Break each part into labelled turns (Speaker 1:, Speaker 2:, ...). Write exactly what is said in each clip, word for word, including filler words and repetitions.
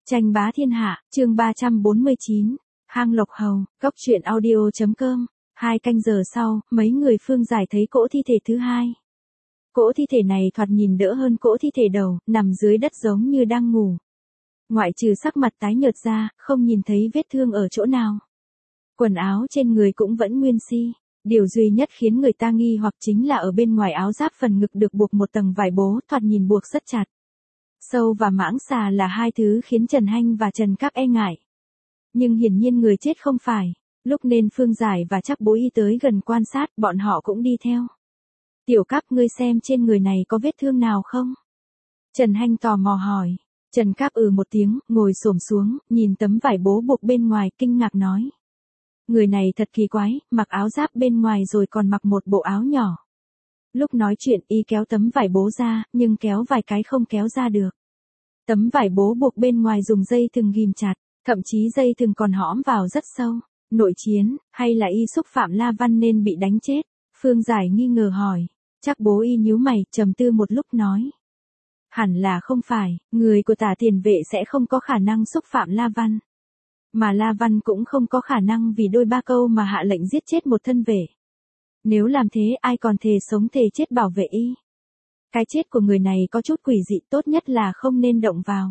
Speaker 1: Tranh bá thiên hạ, chương ba trăm bốn mươi chín, hang Lộc Hầu, góc truyện audio.com. Hai canh giờ sau, mấy người Phương Giải thấy cỗ thi thể thứ hai. Cỗ thi thể này thoạt nhìn đỡ hơn cỗ thi thể đầu, nằm dưới đất giống như đang ngủ. Ngoại trừ sắc mặt tái nhợt ra, không nhìn thấy vết thương ở chỗ nào. Quần áo trên người cũng vẫn nguyên si. Điều duy nhất khiến người ta nghi hoặc chính là ở bên ngoài áo giáp phần ngực được buộc một tầng vải bố, thoạt nhìn buộc rất chặt. Sâu và mãng xà là hai thứ khiến Trần Hanh và Trần Các e ngại. Nhưng hiển nhiên người chết không phải. Lúc nên Phương Giải và Trác Bố Y tới gần quan sát, bọn họ cũng đi theo. Tiểu Các, ngươi xem trên người này có vết thương nào không? Trần Hanh tò mò hỏi. Trần Các ừ một tiếng, ngồi xổm xuống, nhìn tấm vải bố buộc bên ngoài, kinh ngạc nói. Người này thật kỳ quái, mặc áo giáp bên ngoài rồi còn mặc một bộ áo nhỏ. Lúc nói chuyện y kéo tấm vải bố ra, nhưng kéo vài cái không kéo ra được. Tấm vải bố buộc bên ngoài dùng dây thừng ghim chặt, thậm chí dây thừng còn hõm vào rất sâu. Nội chiến, hay là y xúc phạm La Văn nên bị đánh chết? Phương Giải nghi ngờ hỏi. Trác Bố Y nhíu mày, trầm tư một lúc nói. Hẳn là không phải, người của Tả Tiền Vệ sẽ không có khả năng xúc phạm La Văn. Mà La Văn cũng không có khả năng vì đôi ba câu mà hạ lệnh giết chết một thân vệ. Nếu làm thế ai còn thề sống thề chết bảo vệ y. Cái chết của người này có chút quỷ dị, tốt nhất là không nên động vào.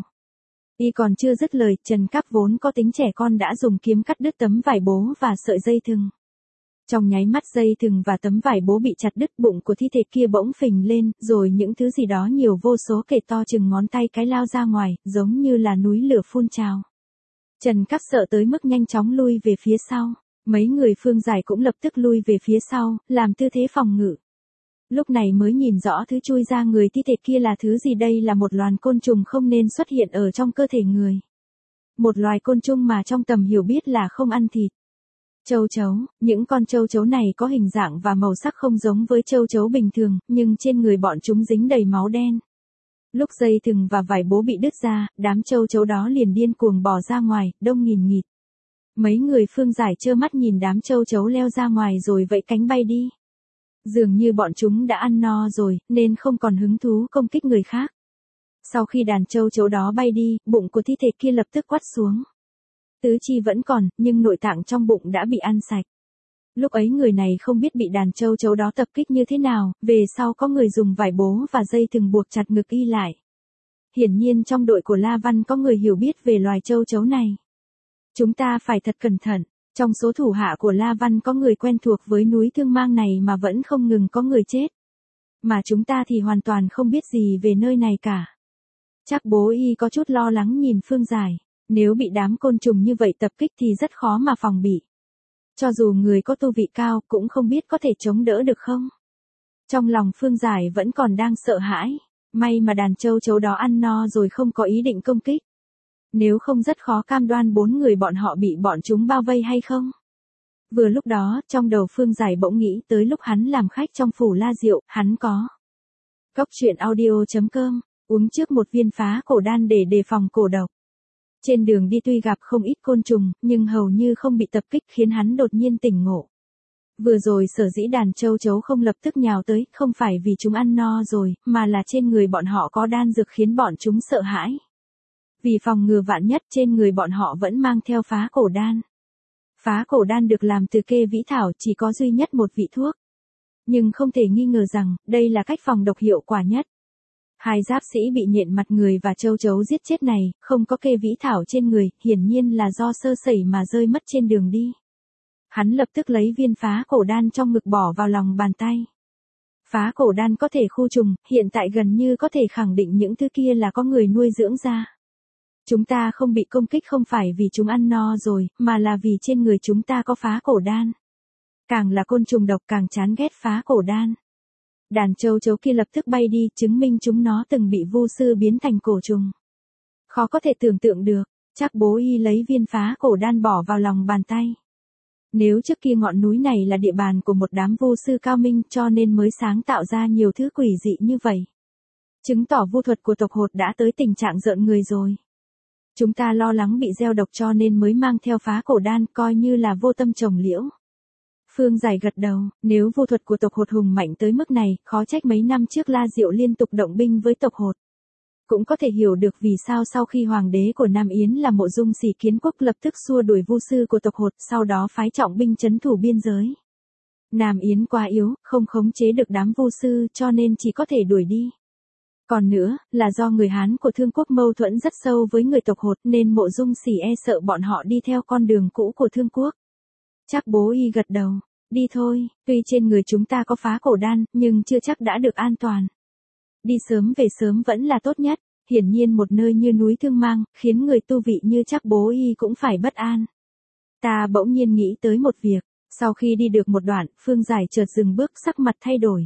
Speaker 1: Y còn chưa dứt lời, Trần Các vốn có tính trẻ con đã dùng kiếm cắt đứt tấm vải bố và sợi dây thừng. Trong nháy mắt dây thừng và tấm vải bố bị chặt đứt, bụng của thi thể kia bỗng phình lên, rồi những thứ gì đó nhiều vô số kể to chừng ngón tay cái lao ra ngoài, giống như là núi lửa phun trào. Trần Các sợ tới mức nhanh chóng lui về phía sau. Mấy người Phương Giải cũng lập tức lui về phía sau, làm tư thế phòng ngự. Lúc này mới nhìn rõ thứ chui ra người thi thể kia là thứ gì. Đây là một loài côn trùng không nên xuất hiện ở trong cơ thể người. Một loài côn trùng mà trong tầm hiểu biết là không ăn thịt. Châu chấu, những con châu chấu này có hình dạng và màu sắc không giống với châu chấu bình thường, nhưng trên người bọn chúng dính đầy máu đen. Lúc dây thừng và vải bố bị đứt ra, đám châu chấu đó liền điên cuồng bò ra ngoài, đông nghìn nghịt. Mấy người Phương Giải trơ mắt nhìn đám châu chấu leo ra ngoài rồi vẫy cánh bay đi. Dường như bọn chúng đã ăn no rồi, nên không còn hứng thú công kích người khác. Sau khi đàn châu chấu đó bay đi, bụng của thi thể kia lập tức quắt xuống. Tứ chi vẫn còn, nhưng nội tạng trong bụng đã bị ăn sạch. Lúc ấy người này không biết bị đàn châu chấu đó tập kích như thế nào, về sau có người dùng vải bố và dây thừng buộc chặt ngực y lại. Hiển nhiên trong đội của La Văn có người hiểu biết về loài châu chấu này. Chúng ta phải thật cẩn thận, trong số thủ hạ của La Văn có người quen thuộc với núi Thương Mang này mà vẫn không ngừng có người chết. Mà chúng ta thì hoàn toàn không biết gì về nơi này cả. Trác Bố Y có chút lo lắng nhìn Phương Giải, nếu bị đám côn trùng như vậy tập kích thì rất khó mà phòng bị. Cho dù người có tu vị cao cũng không biết có thể chống đỡ được không. Trong lòng Phương Giải vẫn còn đang sợ hãi, may mà đàn châu chấu đó ăn no rồi không có ý định công kích. Nếu không rất khó cam đoan bốn người bọn họ bị bọn chúng bao vây hay không. Vừa lúc đó, trong đầu Phương Giải bỗng nghĩ tới lúc hắn làm khách trong phủ La Diệu, hắn có. Góc truyện audio.com, uống trước một viên phá cổ đan để đề phòng cổ độc. Trên đường đi tuy gặp không ít côn trùng, nhưng hầu như không bị tập kích khiến hắn đột nhiên tỉnh ngộ. Vừa rồi sở dĩ đàn châu chấu không lập tức nhào tới, không phải vì chúng ăn no rồi, mà là trên người bọn họ có đan dược khiến bọn chúng sợ hãi. Vì phòng ngừa vạn nhất trên người bọn họ vẫn mang theo phá cổ đan. Phá cổ đan được làm từ kê vĩ thảo chỉ có duy nhất một vị thuốc. Nhưng không thể nghi ngờ rằng, đây là cách phòng độc hiệu quả nhất. Hai giáp sĩ bị nhện mặt người và châu chấu giết chết này, không có kê vĩ thảo trên người, hiển nhiên là do sơ sẩy mà rơi mất trên đường đi. Hắn lập tức lấy viên phá cổ đan trong ngực bỏ vào lòng bàn tay. Phá cổ đan có thể khu trùng, hiện tại gần như có thể khẳng định những thứ kia là có người nuôi dưỡng ra. Chúng ta không bị công kích không phải vì chúng ăn no rồi, mà là vì trên người chúng ta có phá cổ đan. Càng là côn trùng độc càng chán ghét phá cổ đan. Đàn châu chấu kia lập tức bay đi, chứng minh chúng nó từng bị vu sư biến thành cổ trùng. Khó có thể tưởng tượng được, Trác Bố Y lấy viên phá cổ đan bỏ vào lòng bàn tay. Nếu trước kia ngọn núi này là địa bàn của một đám vu sư cao minh cho nên mới sáng tạo ra nhiều thứ quỷ dị như vậy. Chứng tỏ vu thuật của tộc Hột đã tới tình trạng rợn người rồi. Chúng ta lo lắng bị gieo độc cho nên mới mang theo phá cổ đan, coi như là vô tâm trồng liễu. Phương Giải gật đầu, nếu vu thuật của tộc Hột hùng mạnh tới mức này, khó trách mấy năm trước La Diệu liên tục động binh với tộc Hột. Cũng có thể hiểu được vì sao sau khi hoàng đế của Nam Yến là Mộ Dung Sỉ kiến quốc lập tức xua đuổi vu sư của tộc Hột, sau đó phái trọng binh trấn thủ biên giới. Nam Yến quá yếu, không khống chế được đám vu sư cho nên chỉ có thể đuổi đi. Còn nữa, là do người Hán của Thương Quốc mâu thuẫn rất sâu với người tộc Hột nên Mộ Dung Sỉ e sợ bọn họ đi theo con đường cũ của Thương Quốc. Trác Bố Y gật đầu, đi thôi, tuy trên người chúng ta có phá cổ đan, nhưng chưa chắc đã được an toàn. Đi sớm về sớm vẫn là tốt nhất, hiển nhiên một nơi như núi Thương Mang, khiến người tu vị như Trác Bố Y cũng phải bất an. Ta bỗng nhiên nghĩ tới một việc, sau khi đi được một đoạn, Phương Giải chợt dừng bước, sắc mặt thay đổi.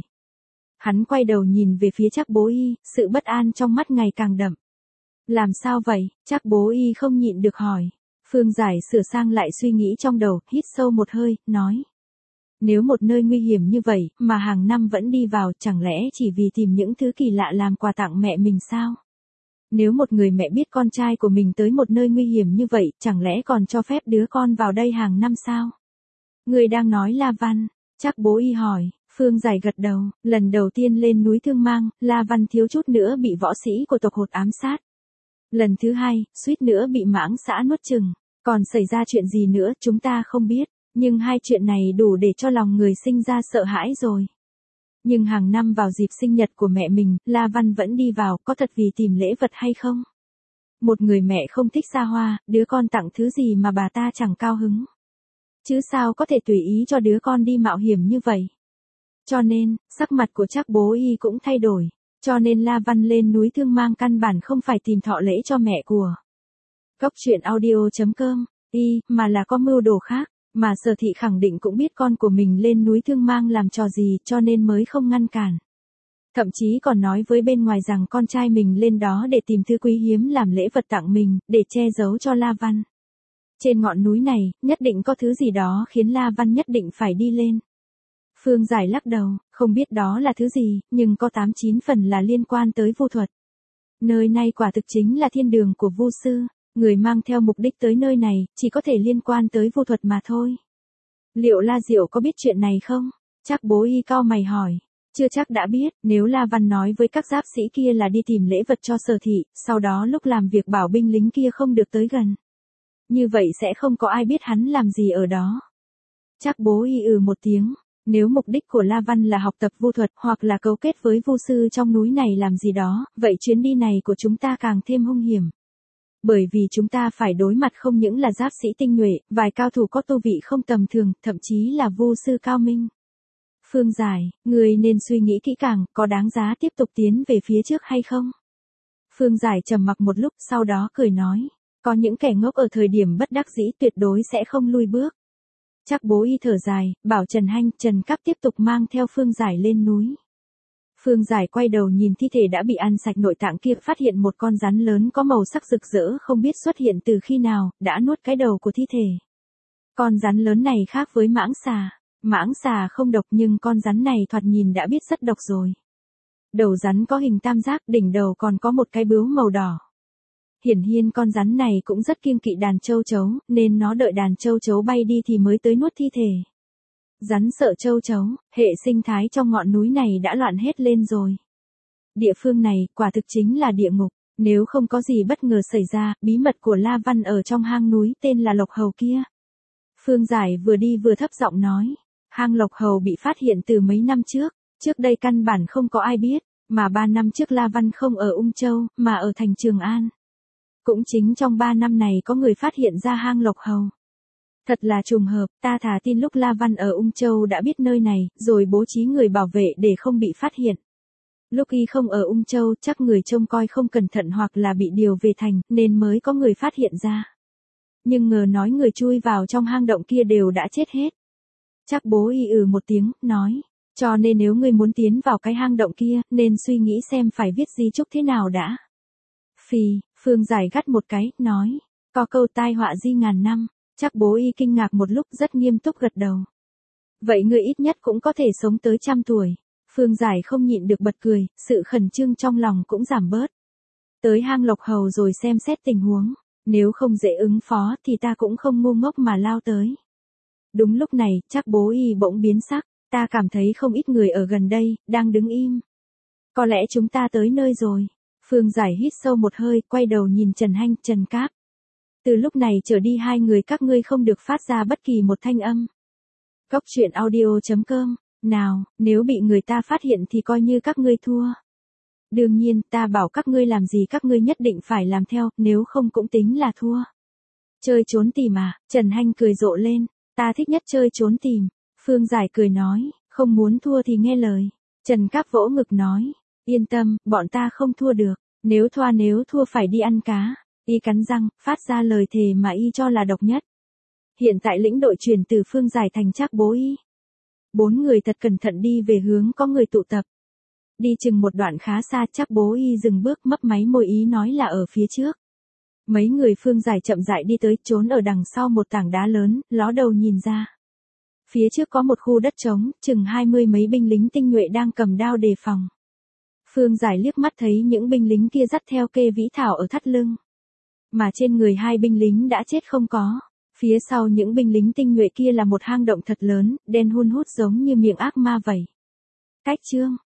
Speaker 1: Hắn quay đầu nhìn về phía Trác Bố Y, sự bất an trong mắt ngày càng đậm. Làm sao vậy? Trác Bố Y không nhịn được hỏi. Phương Giải sửa sang lại suy nghĩ trong đầu, hít sâu một hơi, nói. Nếu một nơi nguy hiểm như vậy, mà hàng năm vẫn đi vào, chẳng lẽ chỉ vì tìm những thứ kỳ lạ làm quà tặng mẹ mình sao? Nếu một người mẹ biết con trai của mình tới một nơi nguy hiểm như vậy, chẳng lẽ còn cho phép đứa con vào đây hàng năm sao? Người đang nói La Văn, Trác Bố Y hỏi. Phương Giải gật đầu, lần đầu tiên lên núi Thương Mang, La Văn thiếu chút nữa bị võ sĩ của tộc Hột ám sát. Lần thứ hai, suýt nữa bị mãng xã nuốt chừng. Còn xảy ra chuyện gì nữa chúng ta không biết, nhưng hai chuyện này đủ để cho lòng người sinh ra sợ hãi rồi. Nhưng hàng năm vào dịp sinh nhật của mẹ mình, La Văn vẫn đi vào, có thật vì tìm lễ vật hay không? Một người mẹ không thích xa hoa, đứa con tặng thứ gì mà bà ta chẳng cao hứng. Chứ sao có thể tùy ý cho đứa con đi mạo hiểm như vậy? Cho nên, sắc mặt của Trác Bố Y cũng thay đổi. Cho nên La Văn lên núi Thương Mang căn bản không phải tìm thọ lễ cho mẹ của Cốc truyện audio chấm com, y, mà là có mưu đồ khác. Mà Sở Thị khẳng định cũng biết con của mình lên núi Thương Mang làm trò gì cho nên mới không ngăn cản. Thậm chí còn nói với bên ngoài rằng con trai mình lên đó để tìm thứ quý hiếm làm lễ vật tặng mình, để che giấu cho La Văn. Trên ngọn núi này, nhất định có thứ gì đó khiến La Văn nhất định phải đi lên. Phương Giải lắc đầu, không biết đó là thứ gì, nhưng có tám chín phần là liên quan tới vu thuật. Nơi này quả thực chính là thiên đường của vu sư, người mang theo mục đích tới nơi này, chỉ có thể liên quan tới vu thuật mà thôi. Liệu La Diệu có biết chuyện này không? Trác Bố Y cau mày hỏi. Chưa chắc đã biết, nếu La Văn nói với các giáp sĩ kia là đi tìm lễ vật cho Sở Thị, sau đó lúc làm việc bảo binh lính kia không được tới gần. Như vậy sẽ không có ai biết hắn làm gì ở đó. Trác Bố Y ừ một tiếng. Nếu mục đích của La Văn là học tập vu thuật hoặc là cấu kết với vu sư trong núi này làm gì đó, vậy chuyến đi này của chúng ta càng thêm hung hiểm. Bởi vì chúng ta phải đối mặt không những là giáp sĩ tinh nhuệ, vài cao thủ có tu vị không tầm thường, thậm chí là vu sư cao minh. Phương Giải, người nên suy nghĩ kỹ càng, có đáng giá tiếp tục tiến về phía trước hay không? Phương Giải trầm mặc một lúc, sau đó cười nói, có những kẻ ngốc ở thời điểm bất đắc dĩ tuyệt đối sẽ không lui bước. Trác Bố Y thở dài, bảo Trần Hanh, Trần Cáp tiếp tục mang theo Phương Giải lên núi. Phương Giải quay đầu nhìn thi thể đã bị ăn sạch nội tạng kia, phát hiện một con rắn lớn có màu sắc rực rỡ không biết xuất hiện từ khi nào, đã nuốt cái đầu của thi thể. Con rắn lớn này khác với mãng xà. Mãng xà không độc nhưng con rắn này thoạt nhìn đã biết rất độc rồi. Đầu rắn có hình tam giác, đỉnh đầu còn có một cái bướu màu đỏ. Hiển nhiên con rắn này cũng rất kiêng kỵ đàn châu chấu, nên nó đợi đàn châu chấu bay đi thì mới tới nuốt thi thể. Rắn sợ châu chấu, hệ sinh thái trong ngọn núi này đã loạn hết lên rồi. Địa phương này, quả thực chính là địa ngục, nếu không có gì bất ngờ xảy ra, bí mật của La Văn ở trong hang núi tên là Lộc Hầu kia. Phương Giải vừa đi vừa thấp giọng nói, hang Lộc Hầu bị phát hiện từ mấy năm trước, trước đây căn bản không có ai biết, mà ba năm trước La Văn không ở Ung Châu, mà ở thành Trường An. Cũng chính trong ba năm này có người phát hiện ra hang Lộc Hầu. Thật là trùng hợp, ta thà tin lúc La Văn ở Ung Châu đã biết nơi này, rồi bố trí người bảo vệ để không bị phát hiện. Lúc y không ở Ung Châu, chắc người trông coi không cẩn thận hoặc là bị điều về thành, nên mới có người phát hiện ra. Nhưng ngờ nói người chui vào trong hang động kia đều đã chết hết. Trác Bố Y ừ một tiếng, nói, cho nên nếu ngươi muốn tiến vào cái hang động kia, nên suy nghĩ xem phải viết di chúc thế nào đã. Phì, Phương Giải gắt một cái, nói, có câu tai họa di ngàn năm. Trác Bố Y kinh ngạc một lúc rất nghiêm túc gật đầu. Vậy ngươi ít nhất cũng có thể sống tới trăm tuổi. Phương Giải không nhịn được bật cười, sự khẩn trương trong lòng cũng giảm bớt. Tới hang Lộc Hầu rồi xem xét tình huống. Nếu không dễ ứng phó thì ta cũng không ngu ngốc mà lao tới. Đúng lúc này, Trác Bố Y bỗng biến sắc, ta cảm thấy không ít người ở gần đây, đang đứng im. Có lẽ chúng ta tới nơi rồi. Phương Giải hít sâu một hơi, quay đầu nhìn Trần Hanh, Trần Cáp. Từ lúc này trở đi hai người các ngươi không được phát ra bất kỳ một thanh âm. Cốc truyện audio chấm com, nào, nếu bị người ta phát hiện thì coi như các ngươi thua. Đương nhiên, ta bảo các ngươi làm gì các ngươi nhất định phải làm theo, nếu không cũng tính là thua. Chơi trốn tìm à, Trần Hanh cười rộ lên, ta thích nhất chơi trốn tìm. Phương Giải cười nói, không muốn thua thì nghe lời. Trần Cáp vỗ ngực nói, yên tâm, bọn ta không thua được, nếu thoa nếu thua phải đi ăn cá. Y cắn răng, phát ra lời thề mà y cho là độc nhất. Hiện tại lĩnh đội chuyển từ Phương Giải thành Trác Bố Y. Bốn người thật cẩn thận đi về hướng có người tụ tập. Đi chừng một đoạn khá xa, Trác Bố Y dừng bước mấp máy môi ý nói là ở phía trước. Mấy người Phương Giải chậm rãi đi tới, trốn ở đằng sau một tảng đá lớn, ló đầu nhìn ra. Phía trước có một khu đất trống, chừng hai mươi mấy binh lính tinh nhuệ đang cầm đao đề phòng. Phương Giải liếc mắt thấy những binh lính kia dắt theo kê vĩ thảo ở thắt lưng. Mà trên người hai binh lính đã chết không có. Phía sau những binh lính tinh nhuệ kia là một hang động thật lớn, đen hun hút giống như miệng ác ma vậy. Cách chương